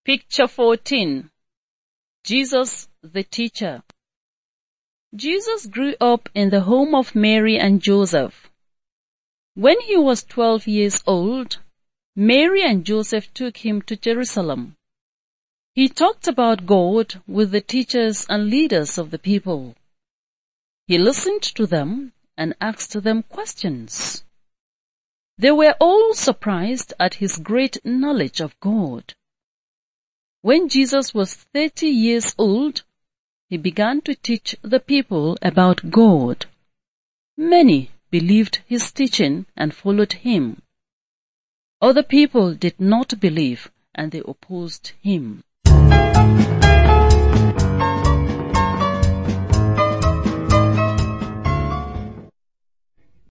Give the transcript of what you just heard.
Picture 14. Jesus the Teacher. Jesus grew up in the home of Mary and Joseph. When he was 12 years old, Mary and Joseph took him to Jerusalem. He talked about God with the teachers and leaders of the people. He listened to them and asked them questions. They were all surprised at his great knowledge of God. When Jesus was 30 years old, he began to teach the people about God. Many believed his teaching and followed him. Other people did not believe and they opposed him.